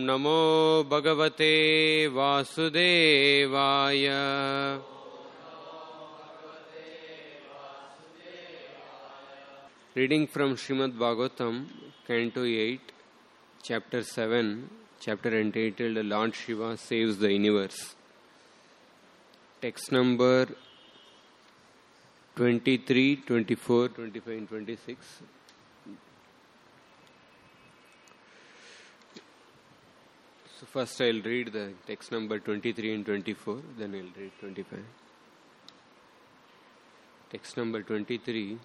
Namo Bhagavate Vasudevaya. Reading from Srimad Bhagavatam, Canto 8, Chapter 7, chapter entitled Lord Shiva Saves the Universe. Text number 23, 24, 25 and 26. So first I'll read the text number 23 and 24, then I'll read 25. Text number 23.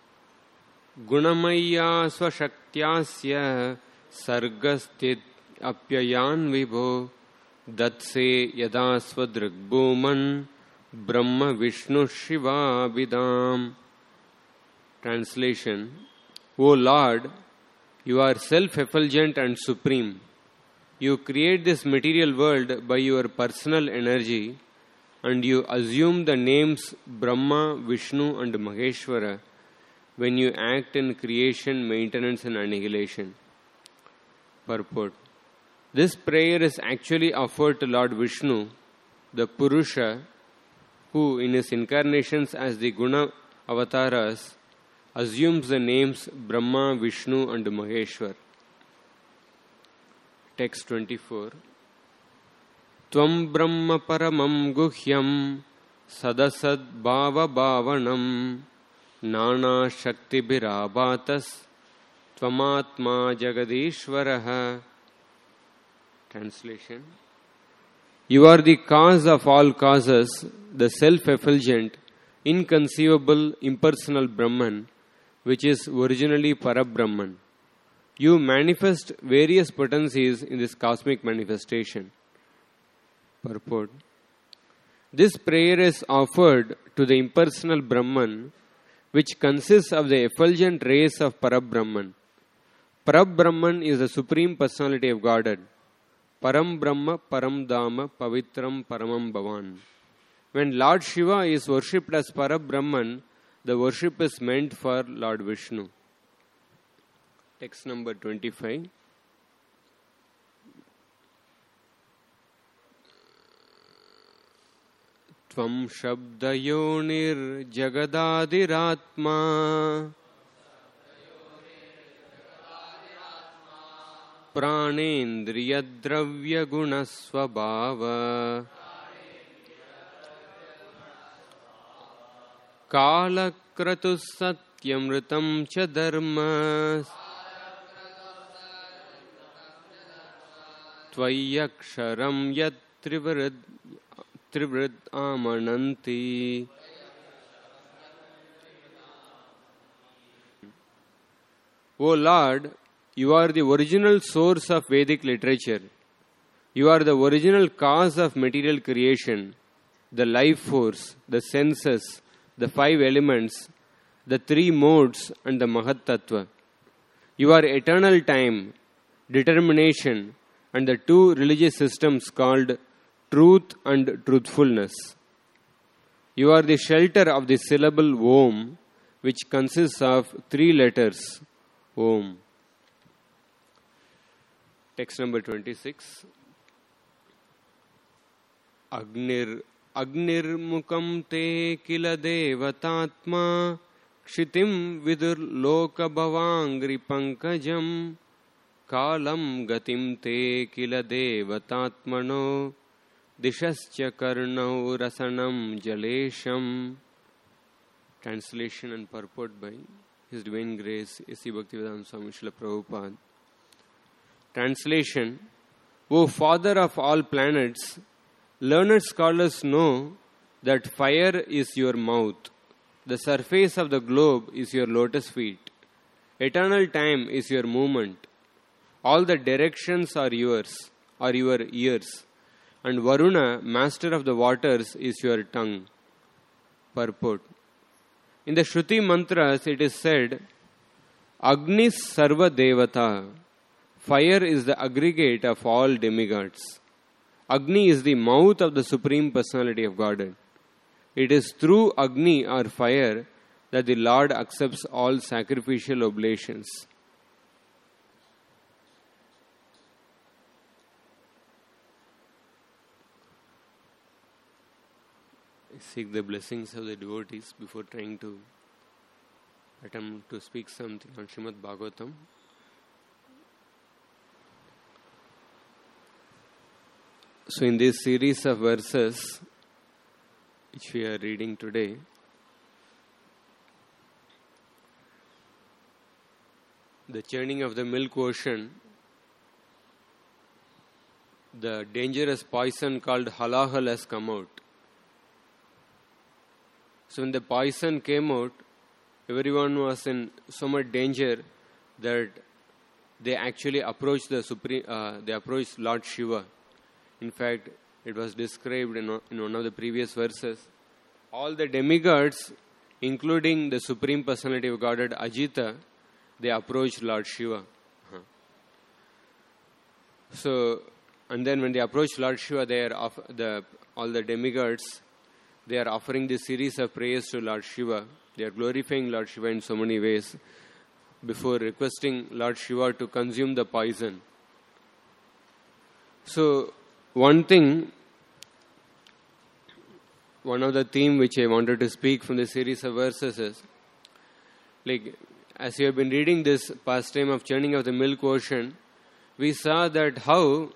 Gunamaya svashakyasya sargastit apyayan vibho datse yada svadragbhuman brahma vishnu shiva vidam. Translation. O Lord, you are self-effulgent and supreme. You create this material world by your personal energy and you assume the names Brahma, Vishnu and Maheshwara when you act in creation, maintenance and annihilation. Purport. This prayer is actually offered to Lord Vishnu, the Purusha, who in his incarnations as the Guna avatars assumes the names Brahma, Vishnu and Maheshwar. Text 24. Tvam Brahma Paramam Guhyam Sadasad Bhava Bhavanam Nana Shakti Bhirabatas Tvamatma Jagadishvaraha. Translation. You are the cause of all causes, the self-effulgent, inconceivable, impersonal Brahman, which is originally Parabrahman. You manifest various potencies in this cosmic manifestation. Purport. This prayer is offered to the impersonal Brahman, which consists of the effulgent rays of Parabrahman. Parabrahman is the Supreme Personality of Godhead. Param Brahma, Param Dhamma, Pavitram, Paramam Bhavan. When Lord Shiva is worshipped as Parabrahman, the worship is meant for Lord Vishnu. Text number 25. Tvam Shabdayonir Jagadadiratma Pranendriya Dravya Gunasvabhava Kalakratus Satyamritam Cha Dharma Tvayaksharam Yat Trivrid Amananti. O Lord, you are the original source of Vedic literature. You are the original cause of material creation, the life force, the senses, the five elements, the three modes and the Mahat Tattva. You are eternal time, determination, and the two religious systems called truth and truthfulness. You are the shelter of the syllable Om, which consists of three letters, Om. Text number 26. Agnir Mukam te kila devatatma kshitim vidur loka bhavangri pankajam Kalam gatim te kila devatatmano dishascha karnau rasanam jalesham. Translation and purport by His Divine Grace A.C. Bhaktivedanta Swami Srila Prabhupada. Translation. O Father of all planets, learned scholars know that fire is your mouth, the surface of the globe is your lotus feet, eternal time is your movement. All the directions are yours, are your ears, and Varuna, master of the waters, is your tongue. Purport. In the Shruti mantras it is said, Agnis Sarva Devata. Fire is the aggregate of all demigods. Agni is the mouth of the Supreme Personality of Godhead. It is through Agni or fire that the Lord accepts all sacrificial oblations. seek the blessings of the devotees before trying to attempt to speak something on Srimad Bhagavatam. So in this series of verses which we are reading today, the churning of the milk ocean, the dangerous poison called halahal has come out. So when the poison came out, everyone was in so much danger that they actually approached they approached Lord Shiva. In fact, it was described in one of the previous verses. All the demigods, including the Supreme Personality of Godhead Ajita, they approached Lord Shiva. So, and then when they approached Lord Shiva, all the demigods, they are offering this series of prayers to Lord Shiva. They are glorifying Lord Shiva in so many ways before requesting Lord Shiva to consume the poison. So, one of the theme which I wanted to speak from this series of verses is, like, as you have been reading this pastime of churning of the milk ocean, we saw that how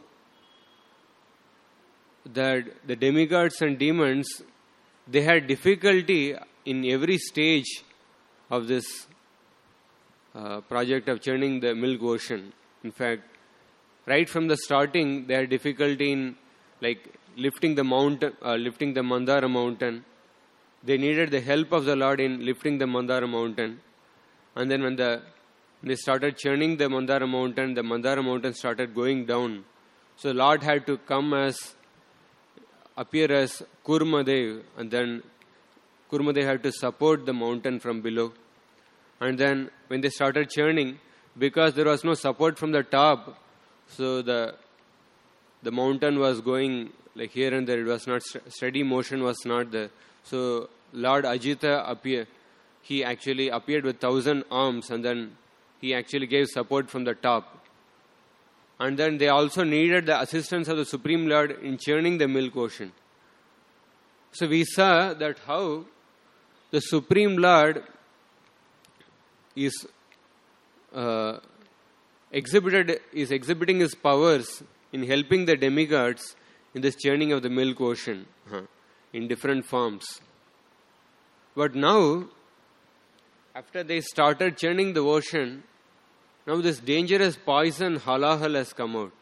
that the demigods and demons, they had difficulty in every stage of this project of churning the milk ocean. In fact, right from the starting, they had difficulty in lifting the Mandara mountain. They needed the help of the Lord in lifting the Mandara mountain. And then when they started churning the Mandara mountain started going down. So the Lord had to appear as Kurmadev, and then Kurmadev had to support the mountain from below. And then when they started churning, because there was no support from the top, so the mountain was going like here and there. It was not steady motion was not there. So Lord Ajita appeared. He actually appeared with 1,000 arms, and then he actually gave support from the top. And then they also needed the assistance of the Supreme Lord in churning the milk ocean. So we saw that how the Supreme Lord is exhibiting his powers in helping the demigods in this churning of the milk ocean in different forms. But now, after they started churning the ocean, now this dangerous poison halahal has come out.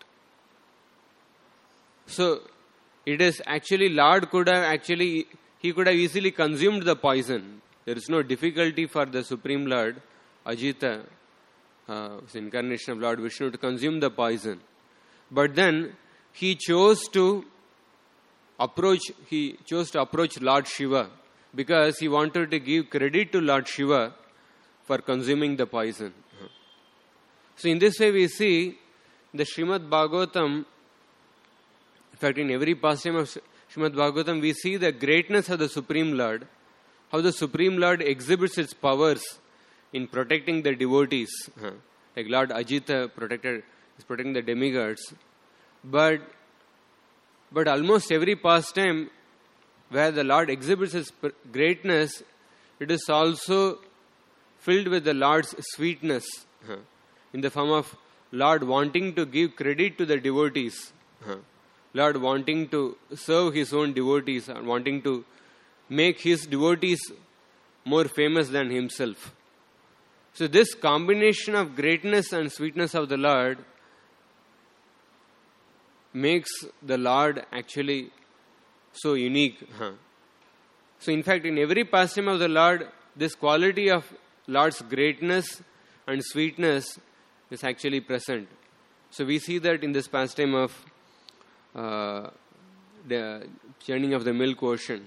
So it is actually Lord could have easily consumed the poison. There is no difficulty for the Supreme Lord Ajita, the incarnation of Lord Vishnu, to consume the poison. But then he chose to approach Lord Shiva because he wanted to give credit to Lord Shiva for consuming the poison. So in this way we see the Srimad Bhagavatam, in fact in every pastime of Srimad Bhagavatam we see the greatness of the Supreme Lord, how the Supreme Lord exhibits its powers in protecting the devotees. Like Lord Ajita is protecting the demigods. But almost every pastime where the Lord exhibits his greatness, it is also filled with the Lord's sweetness, in the form of Lord wanting to give credit to the devotees, Lord wanting to serve his own devotees, and wanting to make his devotees more famous than himself. So this combination of greatness and sweetness of the Lord makes the Lord actually so unique. So in fact, in every pastime of the Lord, this quality of Lord's greatness and sweetness is actually present. So we see that in this pastime of the churning of the milk ocean.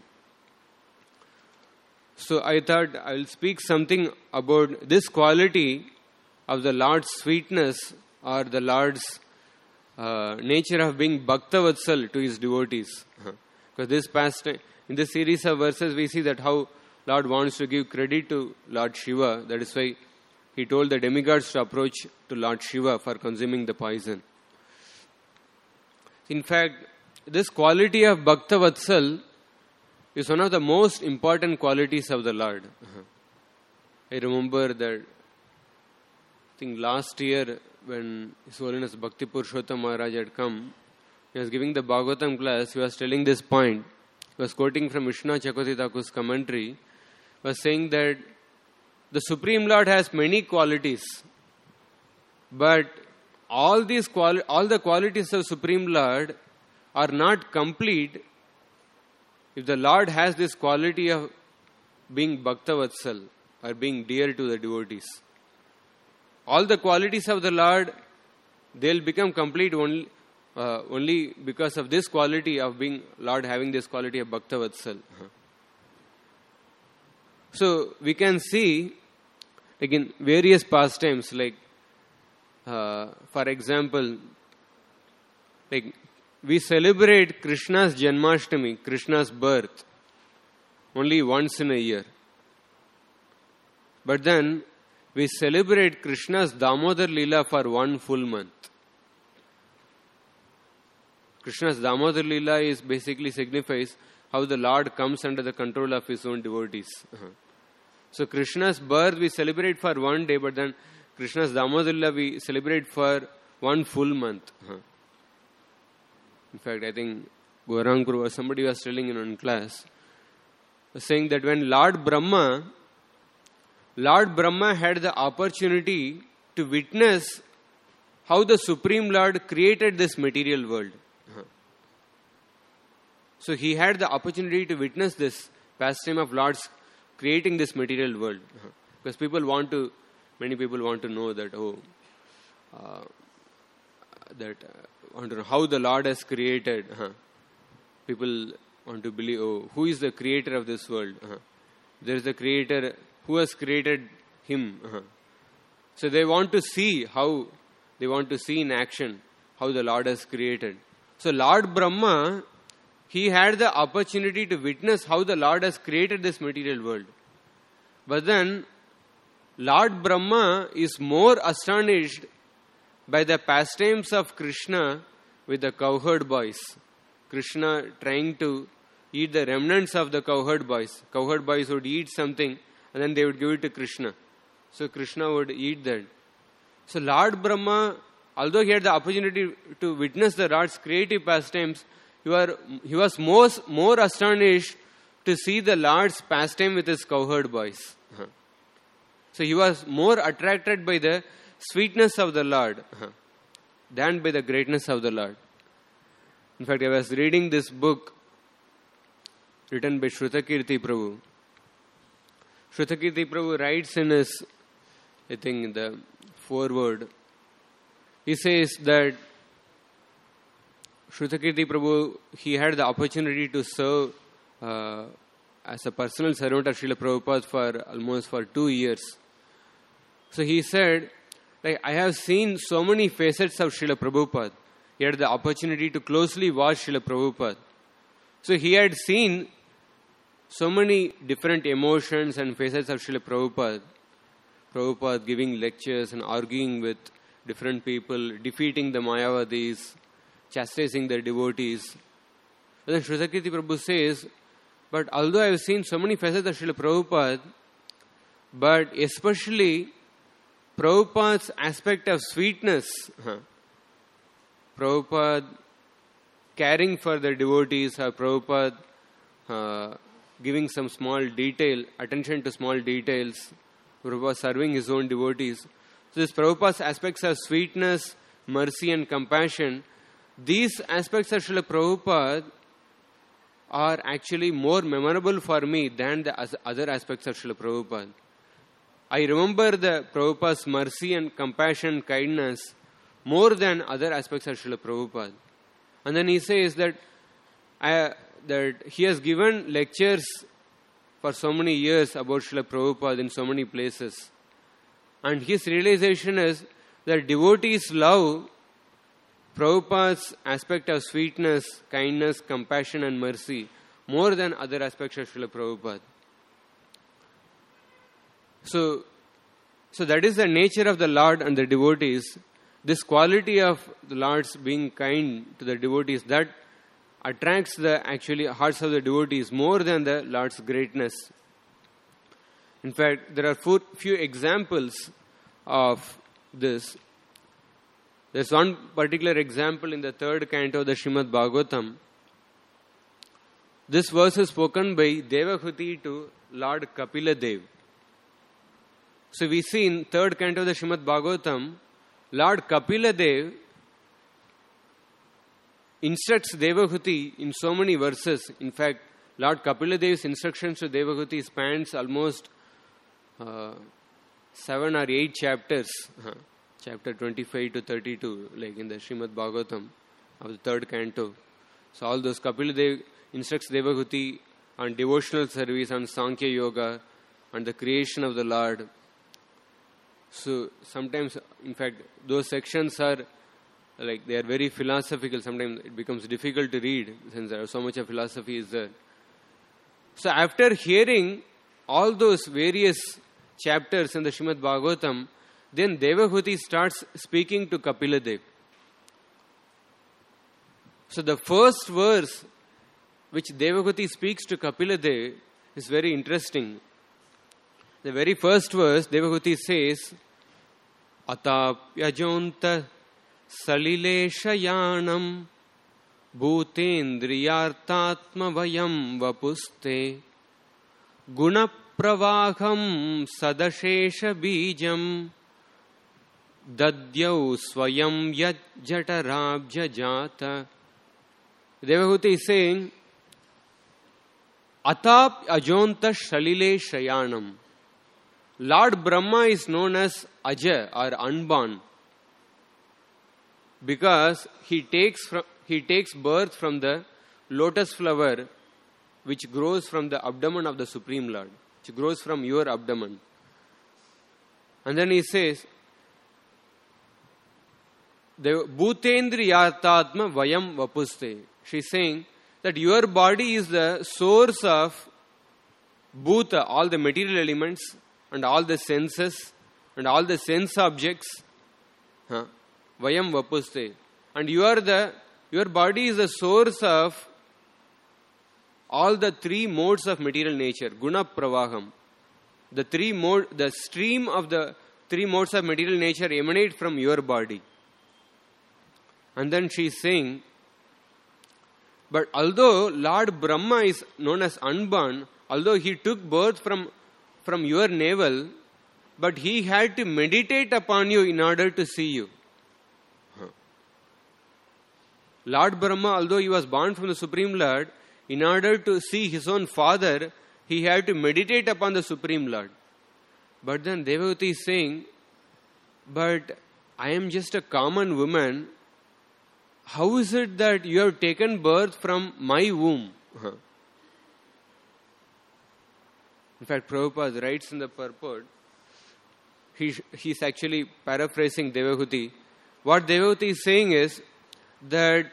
So I thought I will speak something about this quality of the Lord's sweetness, or the Lord's nature of being Bhaktavatsal to his devotees. Because this pastime, in this series of verses, we see that how Lord wants to give credit to Lord Shiva. That is why he told the demigods to approach to Lord Shiva for consuming the poison. In fact, this quality of Bhaktavatsal is one of the most important qualities of the Lord. I remember that, I think last year when His Holiness Bhakti Purushottam Maharaj had come, he was giving the Bhagavatam class, he was telling this point. He was quoting from Vishnu Chakravarti Thakur's commentary. He was saying that the Supreme Lord has many qualities, but all the qualities of Supreme Lord are not complete if the Lord has this quality of being Bhaktavatsal or being dear to the devotees. All the qualities of the Lord, they'll become complete only because of this quality of being Lord having this quality of Bhaktavatsal. So we can see, like in various pastimes, like for example, like we celebrate Krishna's Janmashtami, Krishna's birth, only once in a year. But then we celebrate Krishna's Damodar Leela for one full month. Krishna's Damodar Leela is basically signifies how the Lord comes under the control of His own devotees. So Krishna's birth we celebrate for one day, but then Krishna's Damodar Leela we celebrate for one full month. In fact, I think Gaurang Guru or somebody was telling in one class, saying that when Lord Brahma had the opportunity to witness how the Supreme Lord created this material world. So he had the opportunity to witness this pastime of Lord's creating this material world. Because many people want to know that, want to know how the Lord has created. People want to believe, who is the creator of this world? There is the creator, who has created him. So they want to see in action how the Lord has created. So Lord Brahma, he had the opportunity to witness how the Lord has created this material world. But then Lord Brahma is more astonished by the pastimes of Krishna with the cowherd boys. Krishna trying to eat the remnants of the cowherd boys. Cowherd boys would eat something and then they would give it to Krishna. So Krishna would eat that. So Lord Brahma, although he had the opportunity to witness the Lord's creative pastimes, he was more astonished to see the Lord's pastime with his cowherd boys. So he was more attracted by the sweetness of the Lord than by the greatness of the Lord. In fact, I was reading this book written by Shrutakirti Prabhu. Shrutakirti Prabhu writes in his, I think, the foreword, he says that Shrutakirti Prabhu, he had the opportunity to serve as a personal servant of Srila Prabhupada for 2 years. So he said, like, I have seen so many facets of Srila Prabhupada. He had the opportunity to closely watch Srila Prabhupada. So he had seen so many different emotions and facets of Srila Prabhupada. Prabhupada giving lectures and arguing with different people, defeating the Mayavadis, chastising their devotees. But then Shrutakirti Prabhu says, but although I have seen so many facets of Srila Prabhupada, but especially Prabhupada's aspect of sweetness, Prabhupada caring for the devotees, or Prabhupada giving some small detail, attention to small details, Prabhupada serving his own devotees. So this Prabhupada's aspects of sweetness, mercy and compassion, these aspects of Srila Prabhupada are actually more memorable for me than the other aspects of Srila Prabhupada. I remember the Prabhupada's mercy and compassion, kindness more than other aspects of Srila Prabhupada. And then he says that he has given lectures for so many years about Srila Prabhupada in so many places. And his realization is that devotees love Prabhupada's aspect of sweetness, kindness, compassion and mercy more than other aspects of Srila Prabhupada. So that is the nature of the Lord and the devotees. This quality of the Lord's being kind to the devotees, that attracts the actually hearts of the devotees more than the Lord's greatness. In fact, there are few examples of this. There's one particular example in the 3rd canto of the Srimad Bhagavatam. This verse is spoken by Devahuti to Lord Kapila Dev. So we see in 3rd canto of the Srimad Bhagavatam, Lord Kapila Dev instructs Devahuti in so many verses. In fact, Lord Kapila Dev's instructions to Devahuti spans almost 7 or 8 chapters. Chapter 25 to 32, like in the Srimad Bhagavatam of the 3rd canto. So all those Kapila Dev instructs Devahuti on devotional service, on Sankhya Yoga, on the creation of the Lord. So sometimes, in fact, those sections are like they are very philosophical. Sometimes it becomes difficult to read since there is so much of philosophy is there. So after hearing all those various chapters in the Srimad Bhagavatam, then Devahuti starts speaking to Kapila Dev. So the first verse which Devahuti speaks to Kapila Dev is very interesting. The very first verse, Devahuti says, Atapyajonta salileshayanam bhutendriyartatma vayam vapuste gunapravaham sadashesha bijam dadyau swayam yajjatarabhya jata. Devahuti is saying, Atap ajonta shalile shayanam. Lord Brahma is known as Aja or unborn because he takes birth from the lotus flower which grows from the abdomen of the Supreme Lord, which grows from your abdomen. And then he says, Bhutendriyartatma vayam vapuste. She's saying that your body is the source of Bhuta, all the material elements and all the senses and all the sense objects. Vayam vapuste. And your body is the source of all the 3 modes of material nature. Guna pravaham. The stream of the 3 modes of material nature emanate from your body. And then she is saying, but although Lord Brahma is known as unborn, although he took birth from your navel, but he had to meditate upon you in order to see you. Lord Brahma, although he was born from the Supreme Lord, in order to see his own father, he had to meditate upon the Supreme Lord. But then Devahuti is saying, but I am just a common woman. How is it that you have taken birth from my womb? In fact, Prabhupada writes in the purport, he's actually paraphrasing Devahuti. What Devahuti is saying is that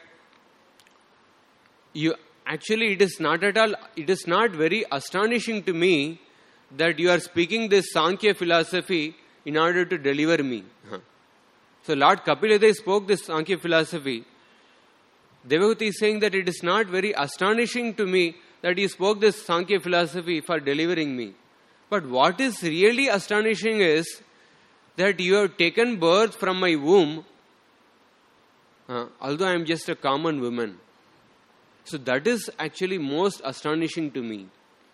it is not very astonishing to me that you are speaking this Sankhya philosophy in order to deliver me. So Lord Kapila Dev spoke this Sankhya philosophy. Devahuti is saying that it is not very astonishing to me that he spoke this Sankhya philosophy for delivering me. But what is really astonishing is that you have taken birth from my womb, although I am just a common woman. So that is actually most astonishing to me.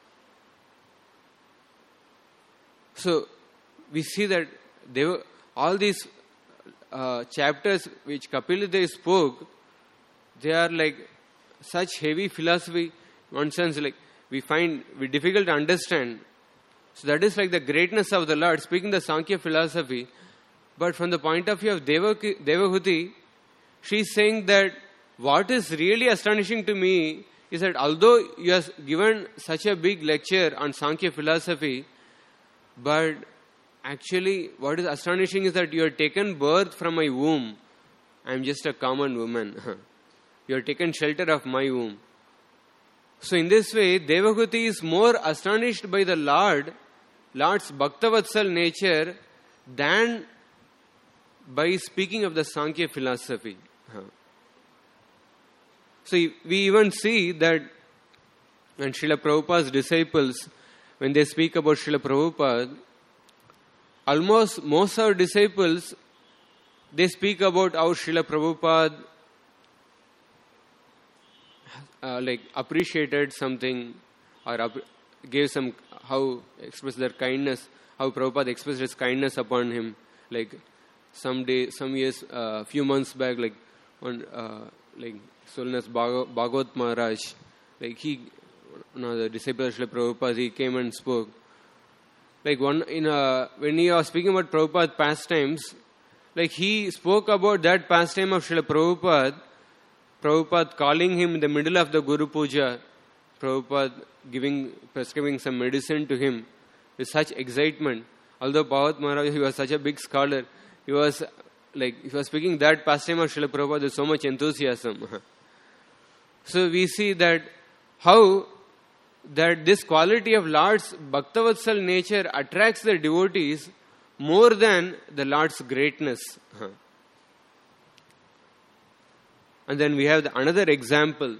So we see that all these chapters which Kapila Dev spoke, they are like such heavy philosophy. In one sense, like we find difficult to understand. So that is like the greatness of the Lord, speaking the Sankhya philosophy. But from the point of view of Devahuti, she is saying that what is really astonishing to me is that although you have given such a big lecture on Sankhya philosophy, but actually what is astonishing is that you have taken birth from my womb. I am just a common woman. You have taken shelter of my womb. So in this way, Devahuti is more astonished by the Lord's Bhaktavatsal nature than by speaking of the Sankhya philosophy. So we even see that when Srila Prabhupada's disciples, when they speak about Srila Prabhupada, almost most of our disciples, they speak about how Srila Prabhupada appreciated something or gave some, how expressed their kindness, how Prabhupada expressed his kindness upon him. Like some years, few months back, Solnas Bhagavat Maharaj, the disciple of Srila Prabhupada, he came and spoke. When he was speaking about Prabhupada's pastimes, he spoke about that pastime of Srila Prabhupada calling him in the middle of the Guru Puja, Prabhupada prescribing some medicine to him with such excitement. Although Bhagavat Maharaj, he was such a big scholar, he was speaking that pastime of Srila Prabhupada with so much enthusiasm. So we see that how that this quality of Lord's Bhaktavatsal nature attracts the devotees more than the Lord's greatness. And then we have another example,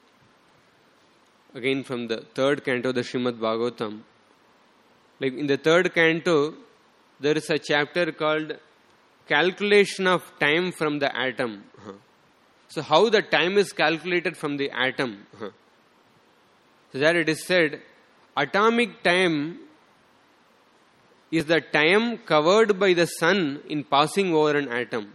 again from the third canto of the Srimad Bhagavatam. In the third canto, there is a chapter called Calculation of Time from the Atom. So how the time is calculated from the atom. So there it is said, atomic time is the time covered by the sun in passing over an atom.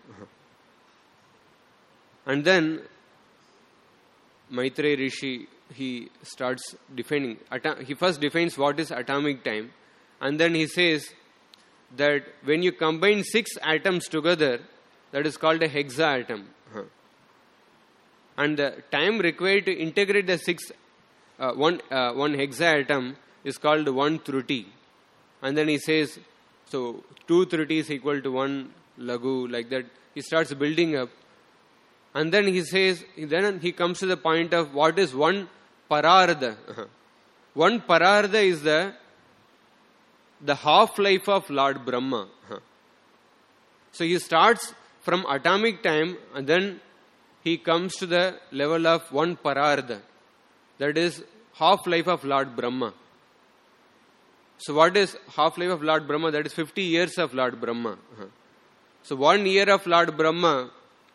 And then Maitreya Rishi, he starts defining. He first defines what is atomic time. And then he says that when you combine 6 atoms together, that is called a hexaatom. And the time required to integrate the one hexaatom is called 1 thruti. And then he says, so 2 thruti is equal to 1 lagu, like that. He starts building up. And then he says, then he comes to the point of what is 1 pararda. 1 pararda is the half-life of Lord Brahma. So he starts from atomic time and then he comes to the level of 1 pararda. That is half-life of Lord Brahma. So what is half-life of Lord Brahma? That is 50 years of Lord Brahma. So 1 year of Lord Brahma,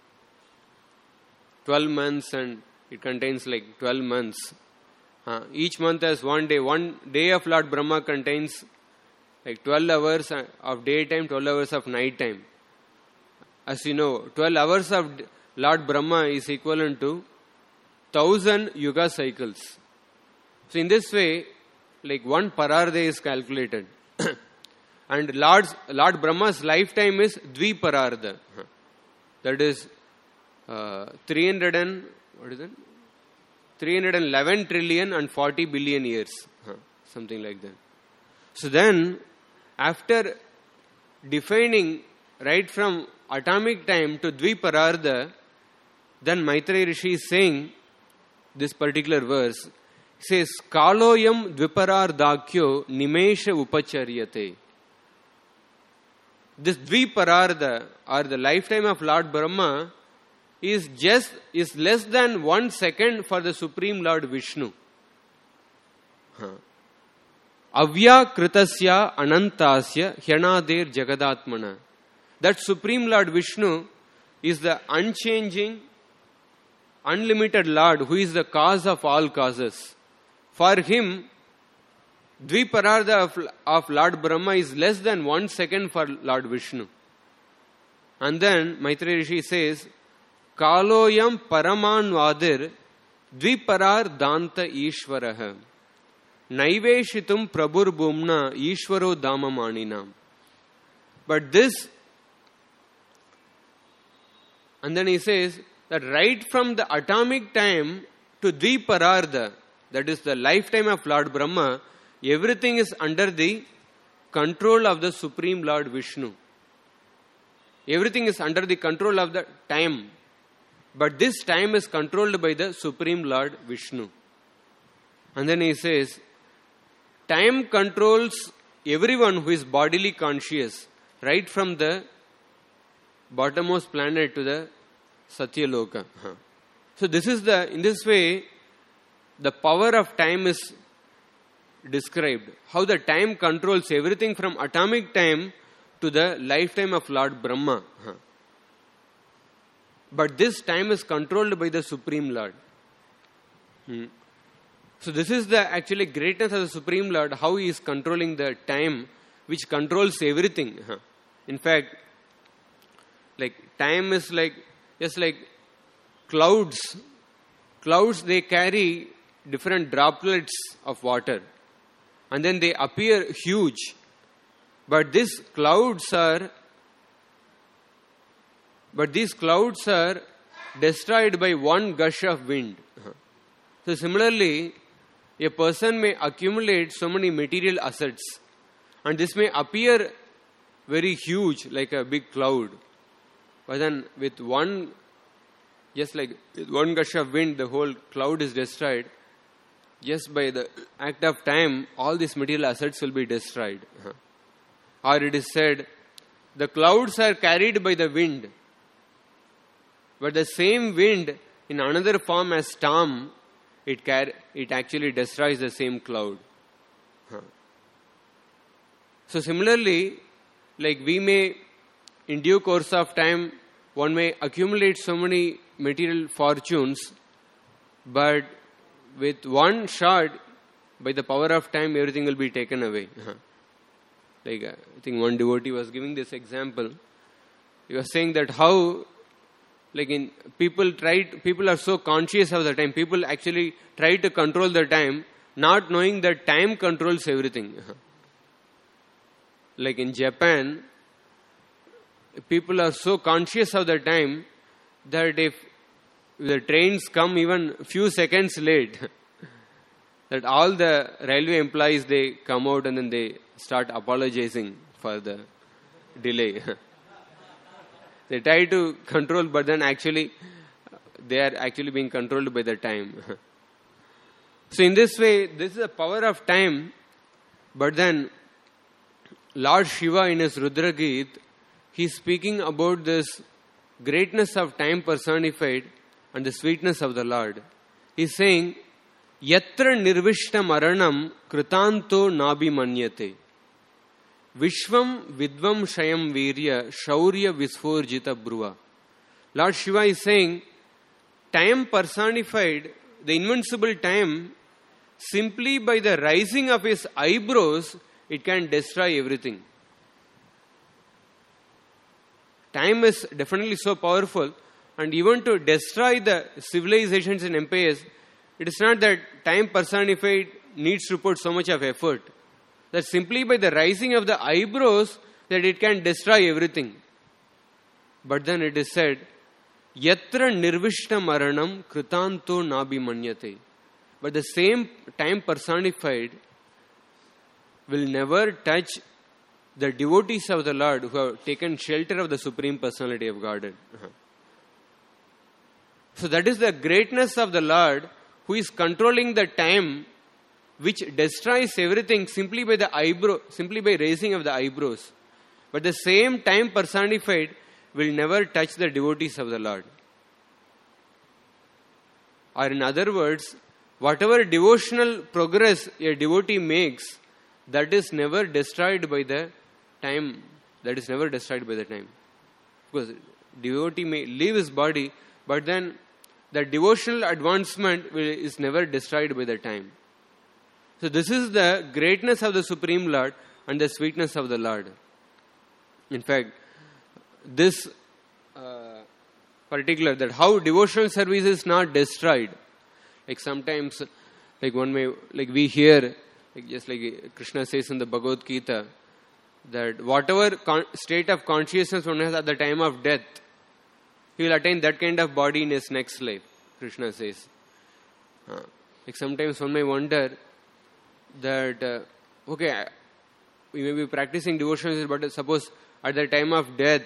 12 months, and it contains 12 months. Each month has 1 day. 1 day of Lord Brahma contains 12 hours of daytime, 12 hours of night time. As you know, 12 hours of Lord Brahma is equivalent to 1000 yuga cycles. So in this way, 1 pararda is calculated. And Lord Brahma's lifetime is dvipararda. That is 311 trillion and 40 billion years. Something like that. So then, after defining right from atomic time to dvipararda, then Maitreya Rishi is saying this particular verse. He says, Kaloyam dviparardakyo nimesha upacharyate. This dvipararda, or the lifetime of Lord Brahma, is less than 1 second for the Supreme Lord Vishnu. Avya kritasya anantasya hyanadir jagadatmana. That Supreme Lord Vishnu is the unchanging, unlimited Lord who is the cause of all causes. For him, dvipararda of Lord Brahma is less than 1 second for Lord Vishnu. And then Maitreya Rishi says, Kaloyam paramanvadir dviparar danta ishvaraha naiveshitum prabhur bhumna ishvaro damamanina. But this, and then he says that right from the atomic time to dvipararda, that is the lifetime of Lord Brahma, everything is under the control of the Supreme Lord Vishnu. Everything is under the control of the time. But this time is controlled by the Supreme Lord Vishnu. And then he says, time controls everyone who is bodily conscious, right from the bottommost planet to the Satyaloka. So in this way, the power of time is described. How the time controls everything from atomic time to the lifetime of Lord Brahma. But this time is controlled by the Supreme Lord. So this is the actually greatness of the Supreme Lord, how He is controlling the time which controls everything. In fact, time is just like clouds. Clouds, they carry different droplets of water. And then they appear huge. But these clouds are destroyed by one gush of wind. So similarly, a person may accumulate so many material assets, and this may appear very huge, like a big cloud. But then with one gush of wind, the whole cloud is destroyed. Just by the act of time, all these material assets will be destroyed. Or it is said, the clouds are carried by the wind, but the same wind in another form as storm, it actually destroys the same cloud. So similarly, we may, in due course of time, one may accumulate so many material fortunes, but with one shot, by the power of time, everything will be taken away. I think one devotee was giving this example. He was saying that how, people are so conscious of the time. People actually try to control the time, not knowing that time controls everything. Like in Japan, people are so conscious of the time that if the trains come even few seconds late, that all the railway employees, they come out and then they start apologizing for the delay. They try to control, but then actually they are actually being controlled by the time. So in this way, this is the power of time. But then Lord Shiva in his Rudra Geet, he is speaking about this greatness of time personified and the sweetness of the Lord. He is saying, Yatra nirvishta maranam kritanto nabi manyate. Vishvam vidvam shayam virya shaurya visforjita bruva. Lord Shiva is saying, time personified, the invincible time, simply by the rising of his eyebrows, it can destroy everything. Time is definitely so powerful, and even to destroy the civilizations and empires, it is not that time personified needs to put so much of effort. That simply by the rising of the eyebrows, that it can destroy everything. But then it is said, Yatra nirvishta maranam kritanto nabi manyate. But the same time personified will never touch the devotees of the Lord who have taken shelter of the Supreme Personality of Godhead. So that is the greatness of the Lord, who is controlling the time which destroys everything simply by raising of the eyebrows. But the same time personified will never touch the devotees of the Lord. Or in other words, whatever devotional progress a devotee makes, that is never destroyed by the time. Because devotee may leave his body, but then the devotional advancement is never destroyed by the time. So this is the greatness of the Supreme Lord and the sweetness of the Lord. In fact, this particular, that how devotional service is not destroyed. Sometimes, we hear, just like Krishna says in the Bhagavad Gita, that whatever state of consciousness one has at the time of death, he will attain that kind of body in his next life, Krishna says. Sometimes one may wonder that, we may be practicing devotion, but suppose at the time of death,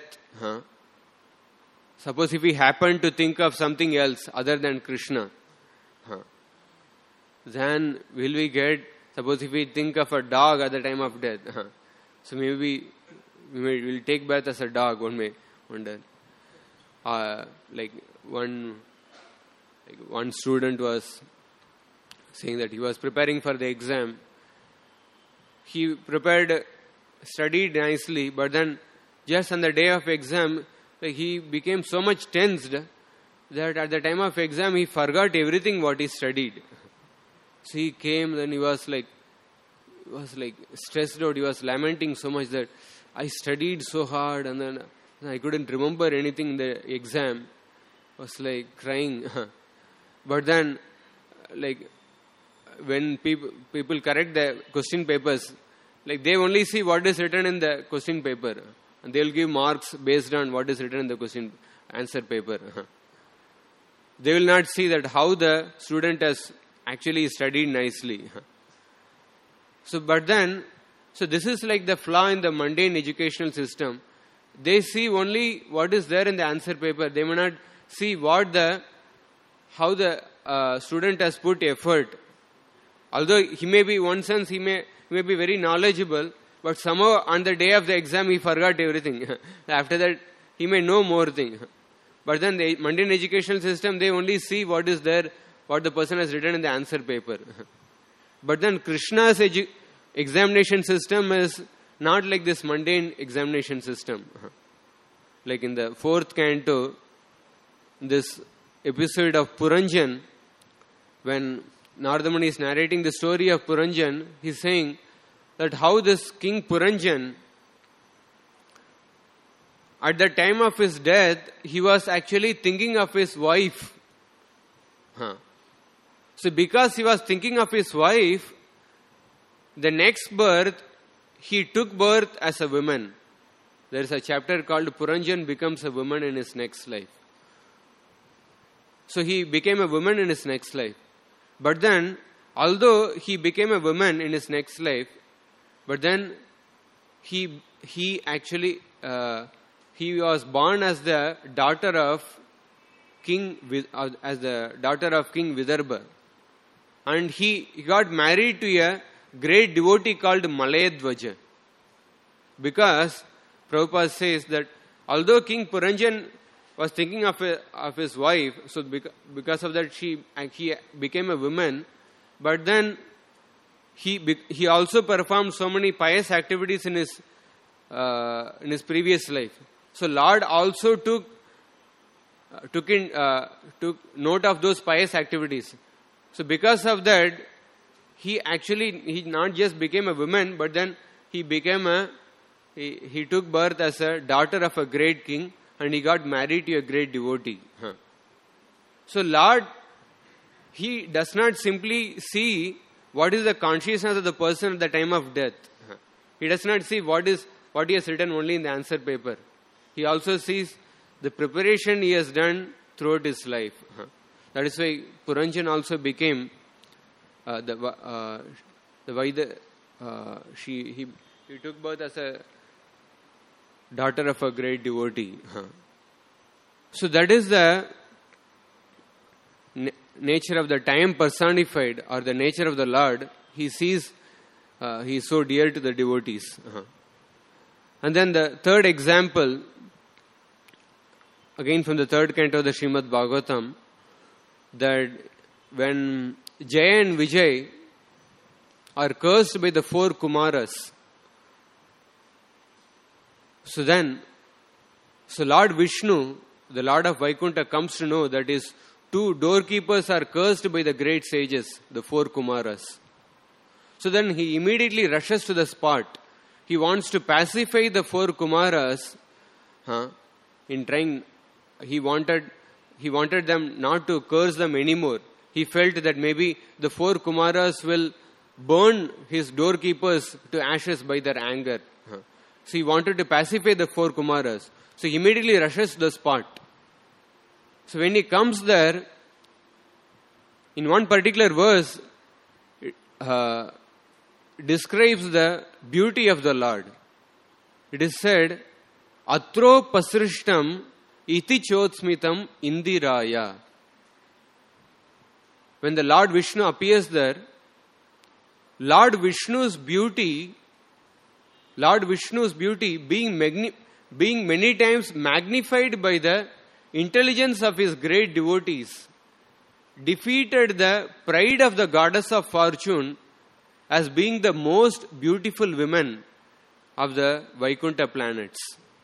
suppose if we happen to think of something else other than Krishna, then will we get, suppose if we think of a dog at the time of death, so maybe we will take bath as a dog, one may wonder. Like one student was saying that he was preparing for the exam. He studied nicely, but then just on the day of exam, like he became so much tensed that at the time of exam he forgot everything what he studied. So he came, then he was like stressed out. He was lamenting so much that I studied so hard and then I couldn't remember anything in the exam. Was like crying. But then, like when people correct the question papers, like they only see what is written in the question paper, and they will give marks based on what is written in the question answer paper. They will not see that how the student has actually studied nicely. So this is like the flaw in the mundane educational system. They see only what is there in the answer paper. They may not see how the student has put effort. Although he may be, one sense, he may be very knowledgeable, but somehow on the day of the exam he forgot everything. After that, he may know more things. But then the mundane educational system, they only see what is there, what the person has written in the answer paper. But then Krishna's examination system is not like this mundane examination system. Like in the 4th canto, this episode of Puranjan, when Narada Muni is narrating the story of Puranjan, he is saying that how this King Puranjan, at the time of his death, he was actually thinking of his wife. So because he was thinking of his wife, the next birth, he took birth as a woman. There is a chapter called Puranjan becomes a woman in his next life. So he became a woman in his next life. But then, although he became a woman in his next life, but then he was born as the daughter of King Vidarbha, and he got married to a great devotee called Malayadvaja. Because Prabhupada says that although King Puranjan was thinking of his wife, so because of that he became a woman, but then he also performed so many pious activities in his previous life. So Lord also took note of those pious activities. So because of that, he not just became a woman, but then he took birth as a daughter of a great king, and he got married to a great devotee. So Lord, he does not simply see what is the consciousness of the person at the time of death. He does not see what he has written only in the answer paper. He also sees the preparation he has done throughout his life. That is why Puranjan also became the Vaidya. He took birth as a daughter of a great devotee. So that is the nature of the time personified, or the nature of the Lord. He sees he is so dear to the devotees. And then the third example, again from the 3rd canto of the Srimad Bhagavatam, that when Jaya and Vijay are cursed by the 4 Kumaras, so Lord Vishnu, the Lord of Vaikuntha, comes to know that his 2 doorkeepers are cursed by the great sages, the 4 Kumaras. So then he immediately rushes to the spot. He wants to pacify the 4 Kumaras. He wanted them not to curse them anymore. He felt that maybe the 4 Kumaras will burn his doorkeepers to ashes by their anger. So he wanted to pacify the 4 Kumaras. So he immediately rushes to the spot. So when he comes there, in one particular verse, describes the beauty of the Lord. It is said, Atro pasrishtam iti chotsmitam indiraya. When the Lord Vishnu appears there, Lord Vishnu's beauty being many times magnified by the intelligence of his great devotees, defeated the pride of the goddess of fortune as being the most beautiful women of the Vaikuntha planets.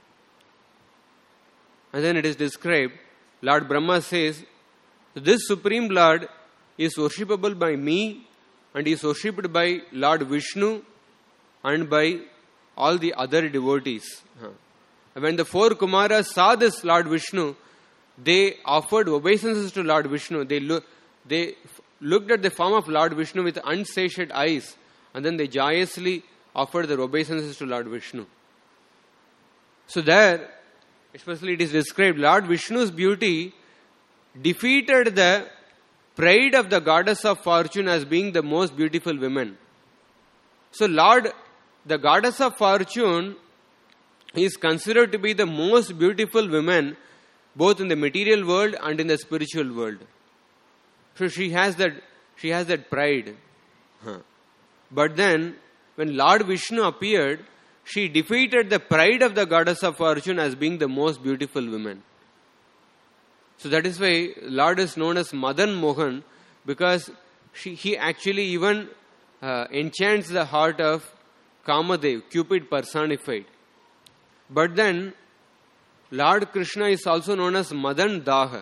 And then it is described, Lord Brahma says, this Supreme Lord is worshipable by me and is worshipped by Lord Vishnu and by all the other devotees. When the 4 Kumaras saw this Lord Vishnu, they offered obeisances to Lord Vishnu. They looked at the form of Lord Vishnu with unsatiate eyes, and then they joyously offered their obeisances to Lord Vishnu. So there, especially it is described, Lord Vishnu's beauty defeated the pride of the goddess of fortune as being the most beautiful women. So the goddess of fortune is considered to be the most beautiful woman both in the material world and in the spiritual world. So she has that pride. But then, when Lord Vishnu appeared, she defeated the pride of the goddess of fortune as being the most beautiful woman. So that is why Lord is known as Madan Mohan, because he actually even enchants the heart of Kamadev, Cupid personified. But then, Lord Krishna is also known as Madan Daha.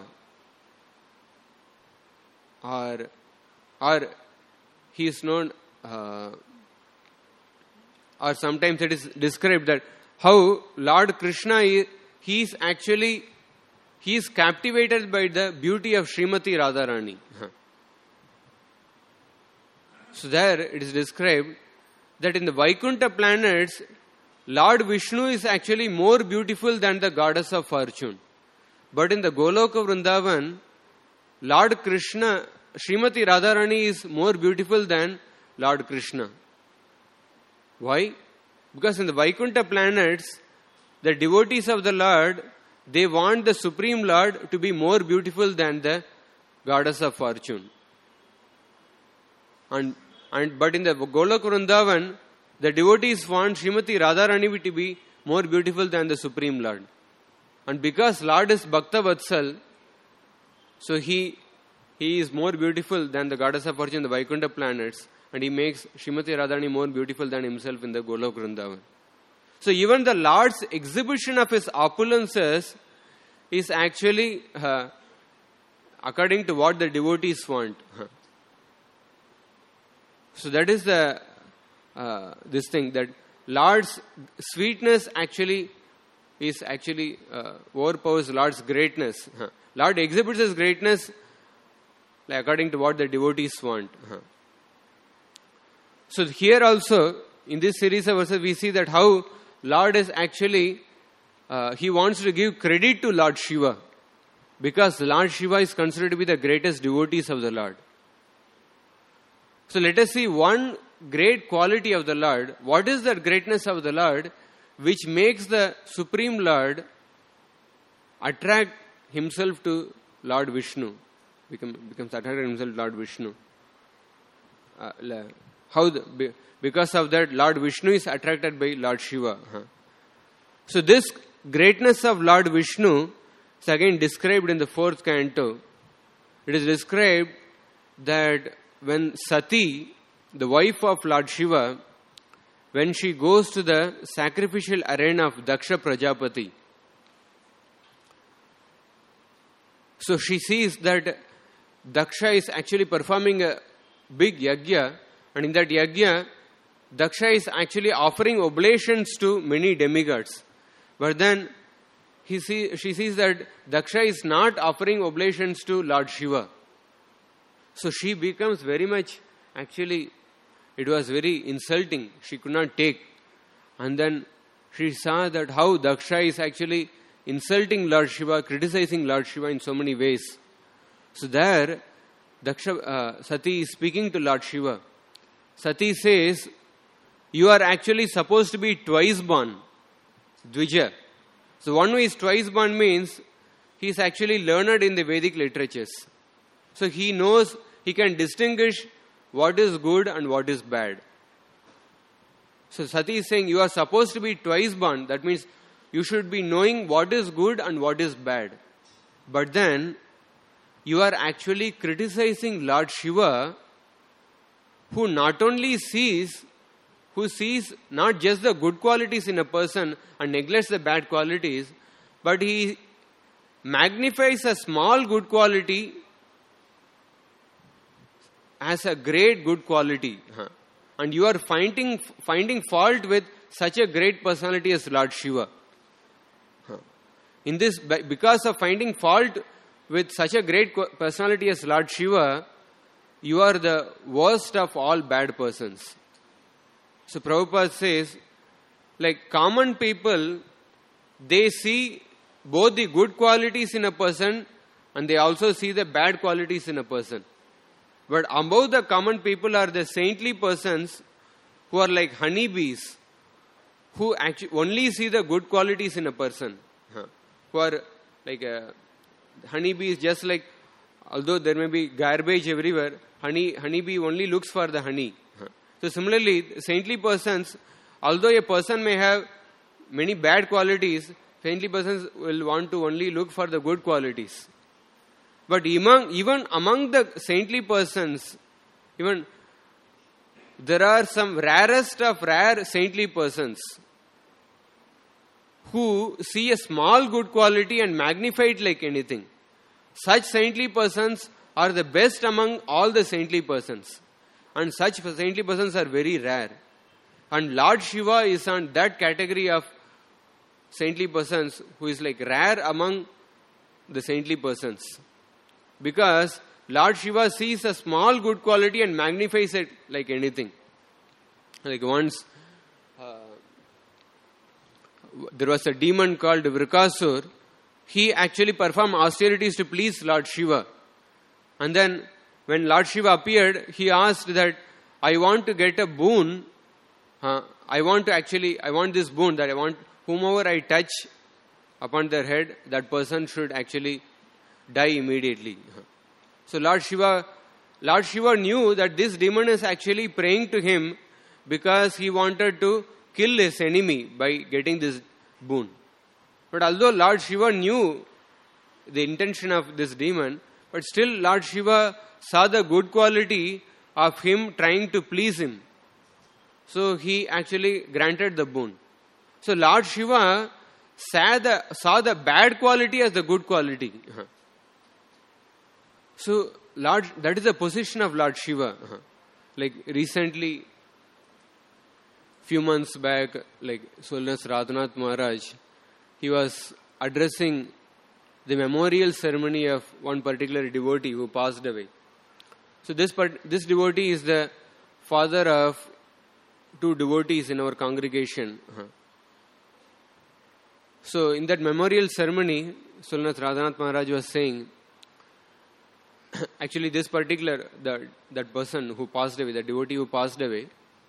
Or he is known, or sometimes it is described that how Lord Krishna he is captivated by the beauty of Srimati Radharani. So there it is described that in the Vaikuntha planets, Lord Vishnu is actually more beautiful than the goddess of fortune. But in the Goloka Vrindavan, Lord Krishna, Srimati Radharani is more beautiful than Lord Krishna. Why? Because in the Vaikuntha planets, the devotees of the Lord, they want the Supreme Lord to be more beautiful than the goddess of fortune. But in the Goloka Vrindavan, the devotees want Srimati Radharani to be more beautiful than the Supreme Lord. And because Lord is Bhakta Vatsal, so he is more beautiful than the goddess of fortune in the Vaikuntha planets, and he makes Srimati Radharani more beautiful than himself in the Goloka Vrindavan. So even the Lord's exhibition of his opulences is actually according to what the devotees want. So that is this thing, that Lord's sweetness overpowers Lord's greatness. Lord exhibits his greatness according to what the devotees want. So here also, in this series of verses, we see that how Lord is actually, he wants to give credit to Lord Shiva, because Lord Shiva is considered to be the greatest devotees of the Lord. So let us see one great quality of the Lord. What is the greatness of the Lord which makes the Supreme Lord attract himself to Lord Vishnu? Becomes attracted himself to Lord Vishnu. Because of that, Lord Vishnu is attracted by Lord Shiva. So this greatness of Lord Vishnu is again described in the 4th canto. It is described that when Sati, the wife of Lord Shiva, when she goes to the sacrificial arena of Daksha Prajapati, so she sees that Daksha is actually performing a big yajna, and in that yajna, Daksha is actually offering oblations to many demigods. But then she sees that Daksha is not offering oblations to Lord Shiva. So she becomes very much, actually, it was very insulting. She could not take. And then she saw that how Daksha is actually insulting Lord Shiva, criticizing Lord Shiva in so many ways. So there, Sati is speaking to Lord Shiva. Sati says, you are actually supposed to be twice born, Dvija. So one who is twice born means he is actually learned in the Vedic literatures. So he knows, he can distinguish what is good and what is bad. So Sati is saying, you are supposed to be twice born. That means you should be knowing what is good and what is bad. But then, you are actually criticizing Lord Shiva, who not only sees not just the good qualities in a person and neglects the bad qualities, but he magnifies a small good quality as a great good quality. And you are finding fault with such a great personality as Lord Shiva. In this, because of finding fault with such a great personality as Lord Shiva, you are the worst of all bad persons. So Prabhupada says, like common people, they see both the good qualities in a person and they also see the bad qualities in a person. But above the common people are the saintly persons who are like honeybees, who actually only see the good qualities in a person. Who are like honeybees, just like, although there may be garbage everywhere, honeybee only looks for the honey. So similarly, saintly persons, although a person may have many bad qualities, saintly persons will want to only look for the good qualities. But even among the saintly persons, even there are some rarest of rare saintly persons who see a small good quality and magnify it like anything. Such saintly persons are the best among all the saintly persons. And such saintly persons are very rare. And Lord Shiva is on that category of saintly persons who is like rare among the saintly persons. Because Lord Shiva sees a small good quality and magnifies it like anything. Like once, there was a demon called Vrikasur. He actually performed austerities to please Lord Shiva. And then when Lord Shiva appeared, he asked that, I want to get a boon. I want this boon, that I want whomever I touch upon their head, that person should actually die immediately. So Lord Shiva knew that this demon is actually praying to him because he wanted to kill his enemy by getting this boon. But although Lord Shiva knew the intention of this demon, but still Lord Shiva saw the good quality of him trying to please him. So he actually granted the boon. So Lord Shiva saw the bad quality as the good quality. So that is the position of Lord Shiva. Like recently, few months back, like Solnas Radhanath Maharaj, he was addressing the memorial ceremony of one particular devotee who passed away. So this devotee is the father of two devotees in our congregation. So in that memorial ceremony, Solnath Radhanath Maharaj was saying, actually this particular, that person who passed away, the devotee who passed away,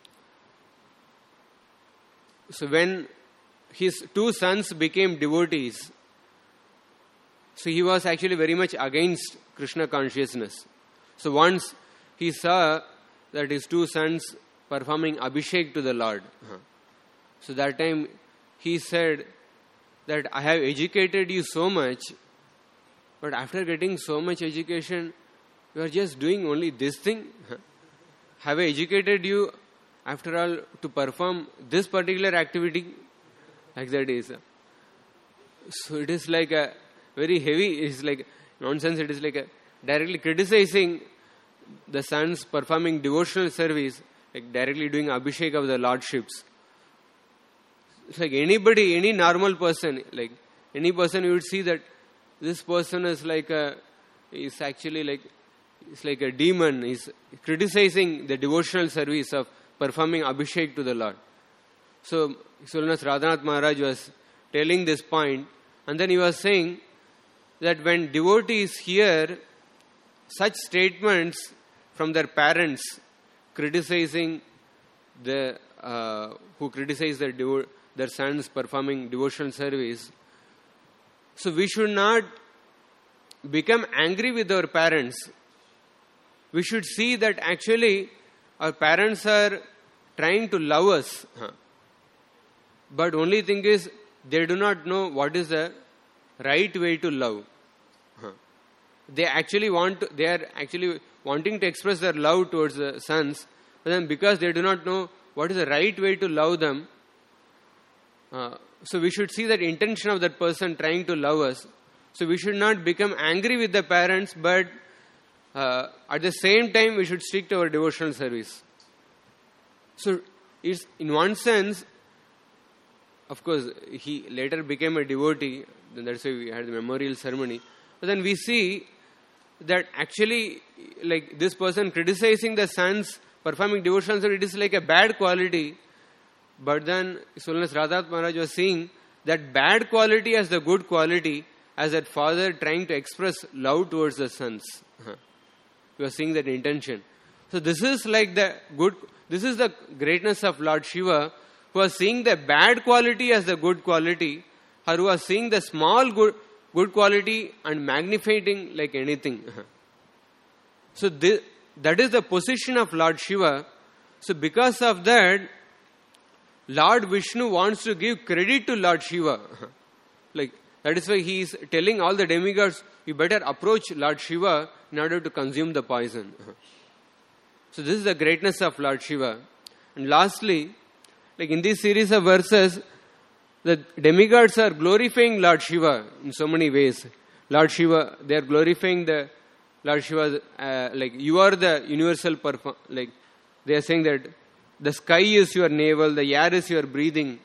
so when his two sons became devotees, so he was actually very much against Krishna consciousness. So once he saw that his two sons performing Abhishek to the Lord, so that time he said that I have educated you so much, but after getting so much education, you are just doing only this thing? Have I educated you, after all, to perform this particular activity? Like that is. So it is like a very heavy, it is like nonsense, it is like a directly criticizing the sons performing devotional service, like directly doing Abhishek of the Lordships. It's like anybody, any normal person, like any person, you would see that this person is like is actually like, it's like a demon. He's criticizing the devotional service of performing Abhishek to the Lord. So Solnas Radhanath Maharaj was telling this point, and then he was saying that when devotees hear such statements from their parents criticizing who criticize their sons performing devotional service, so we should not become angry with our parents. We should see that actually our parents are trying to love us. But only thing is, they do not know what is the right way to love. they are actually wanting to express their love towards the sons, but then because they do not know what is the right way to love them, so we should see that intention of that person trying to love us. So we should not become angry with the parents, but at the same time we should stick to our devotional service. So it's, in one sense, of course, he later became a devotee, then that's why we had the memorial ceremony. But then we see that actually, like this person criticizing the sons performing devotional service, it is like a bad quality. But then Sulnas Radhat Maharaj was seeing that bad quality as the good quality, as that father trying to express love towards the sons. He was seeing that intention. So this is like the good, this is the greatness of Lord Shiva, who was seeing the bad quality as the good quality, or who was seeing the small good quality and magnifying like anything. So that is the position of Lord Shiva. So because of that, Lord Vishnu wants to give credit to Lord Shiva. Like that is why he is telling all the demigods, you better approach Lord Shiva in order to consume the poison. So this is the greatness of Lord Shiva. And lastly, like in this series of verses, the demigods are glorifying Lord Shiva in so many ways. Lord Shiva, they are glorifying the Lord Shiva, like you are the universal like they are saying that the sky is your navel, the air is your breathing.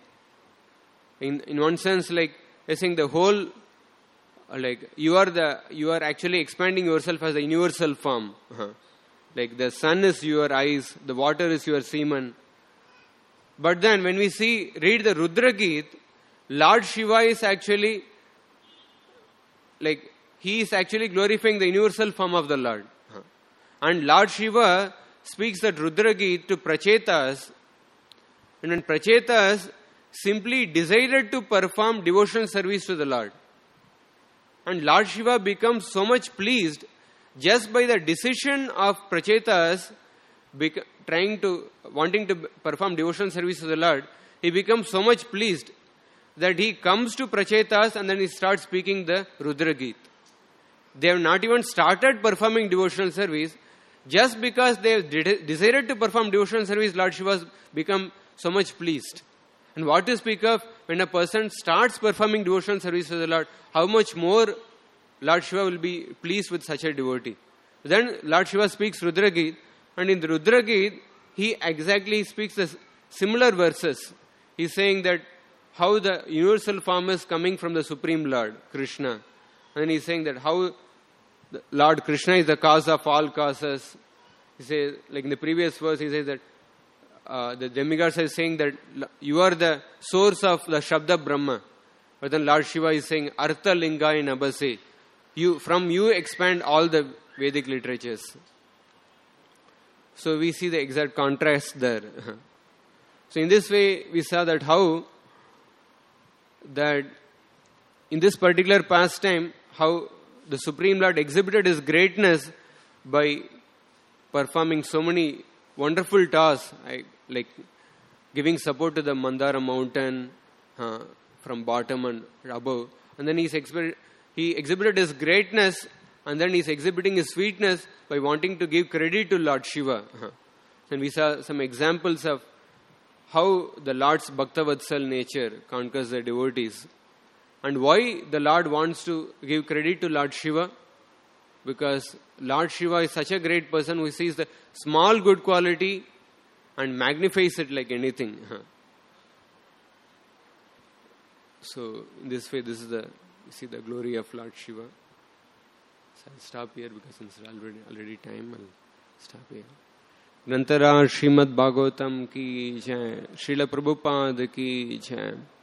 In one sense, like they are saying the whole, like you are actually expanding yourself as a universal form. Like the sun is your eyes, the water is your semen. But then when we read the Rudra Geet, Lord Shiva is actually, like, he is actually glorifying the universal form of the Lord. And Lord Shiva speaks that Rudra Geet to Prachetas, and when Prachetas simply decided to perform devotional service to the Lord. And Lord Shiva becomes so much pleased just by the decision of Prachetas wanting to perform devotional service to the Lord. He becomes so much pleased that he comes to Prachetas and then he starts speaking the Rudra Geet. They have not even started performing devotional service. Just because they have decided to perform devotional service, Lord Shiva has become so much pleased. And what to speak of when a person starts performing devotional service to the Lord, how much more Lord Shiva will be pleased with such a devotee. Then Lord Shiva speaks Rudra Geet, and in the Rudra Geet, he exactly speaks the similar verses. He is saying that how the universal form is coming from the Supreme Lord, Krishna. And he is saying that how the Lord Krishna is the cause of all causes. He says, like in the previous verse, he says that the demigods are saying that you are the source of the Shabda Brahma. But then Lord Shiva is saying, Artha Lingai Nabase. From you expand all the Vedic literatures. So we see the exact contrast there. So in this way, we saw that how that in this particular pastime, how the Supreme Lord exhibited His greatness by performing so many wonderful tasks, like giving support to the Mandara mountain from bottom and above. And then he exhibited His greatness, and then He is exhibiting His sweetness by wanting to give credit to Lord Shiva. And we saw some examples of how the Lord's Bhaktavatsal nature conquers the devotees. And why the Lord wants to give credit to Lord Shiva? Because Lord Shiva is such a great person who sees the small good quality and magnifies it like anything. So, in this way, this is you see the glory of Lord Shiva. So, I'll stop here because it's already time. I'll stop here. Grantara Srimad Bhagavatam ki jai, Srila Prabhupada ki jai.